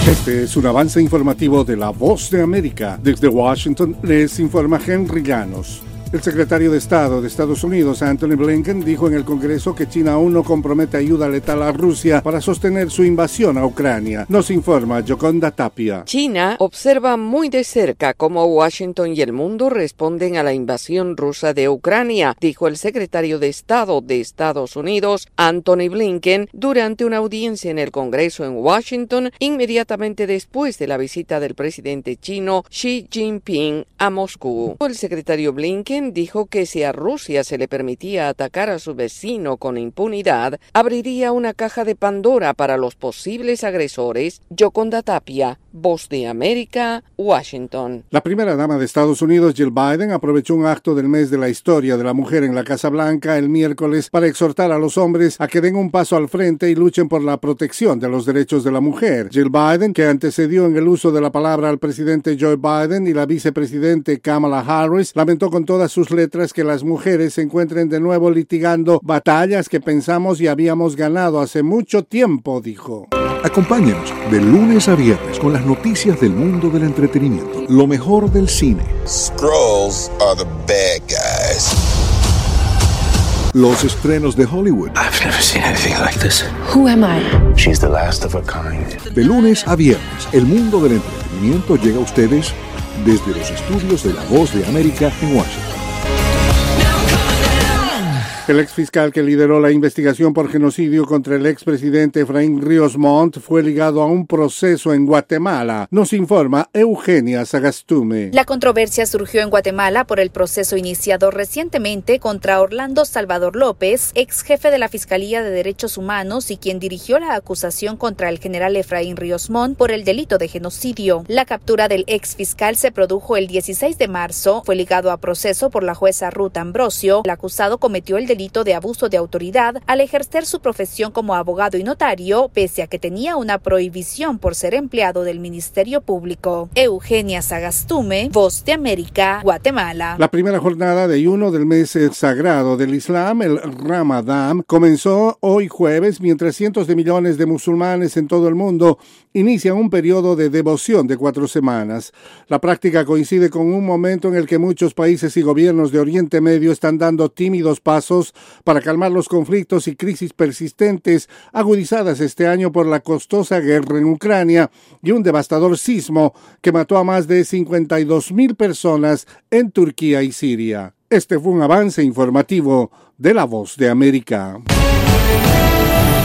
Este es un avance informativo de La Voz de América. Desde Washington les informa Henry Llanos. El secretario de Estado de Estados Unidos, Antony Blinken, dijo en el Congreso que China aún no compromete ayuda letal a Rusia para sostener su invasión a Ucrania. Nos informa Yoconda Tapia. China observa muy de cerca cómo Washington y el mundo responden a la invasión rusa de Ucrania, dijo el secretario de Estado de Estados Unidos, Antony Blinken, durante una audiencia en el Congreso en Washington, inmediatamente después de la visita del presidente chino Xi Jinping a Moscú. El secretario Blinken dijo que si a Rusia se le permitía atacar a su vecino con impunidad, abriría una caja de Pandora para los posibles agresores. Yoconda Tapia, Voz de América, Washington. La primera dama de Estados Unidos, Jill Biden, aprovechó un acto del mes de la historia de la mujer en la Casa Blanca el miércoles para exhortar a los hombres a que den un paso al frente y luchen por la protección de los derechos de la mujer. Jill Biden, que antecedió en el uso de la palabra al presidente Joe Biden y la vicepresidente Kamala Harris, lamentó con todas sus letras que las mujeres se encuentren de nuevo litigando batallas que pensamos y habíamos ganado hace mucho tiempo, dijo. Acompáñanos de lunes a viernes con las noticias del mundo del entretenimiento, lo mejor del cine. Skrulls are the bad guys. Los estrenos de Hollywood. I've never seen anything like this. Who am I? She's the last of her kind. De lunes a viernes, el mundo del entretenimiento llega a ustedes desde los estudios de La Voz de América en Washington. El exfiscal que lideró la investigación por genocidio contra el expresidente Efraín Ríos Montt fue ligado a un proceso en Guatemala. Nos informa Eugenia Sagastume. La controversia surgió en Guatemala por el proceso iniciado recientemente contra Orlando Salvador López, ex jefe de la Fiscalía de Derechos Humanos y quien dirigió la acusación contra el general Efraín Ríos Montt por el delito de genocidio. La captura del exfiscal se produjo el 16 de marzo. Fue ligado a proceso por la jueza Ruth Ambrosio. El acusado cometió el delito de abuso de autoridad al ejercer su profesión como abogado y notario, pese a que tenía una prohibición por ser empleado del Ministerio Público. Eugenia Sagastume, Voz de América, Guatemala. La primera jornada de ayuno del mes sagrado del Islam, el Ramadán, comenzó hoy jueves, mientras cientos de millones de musulmanes en todo el mundo inician un periodo de devoción de 4 semanas. La práctica coincide con un momento en el que muchos países y gobiernos de Oriente Medio están dando tímidos pasos para calmar los conflictos y crisis persistentes agudizadas este año por la costosa guerra en Ucrania y un devastador sismo que mató a más de 52,000 personas en Turquía y Siria. Este fue un avance informativo de La Voz de América.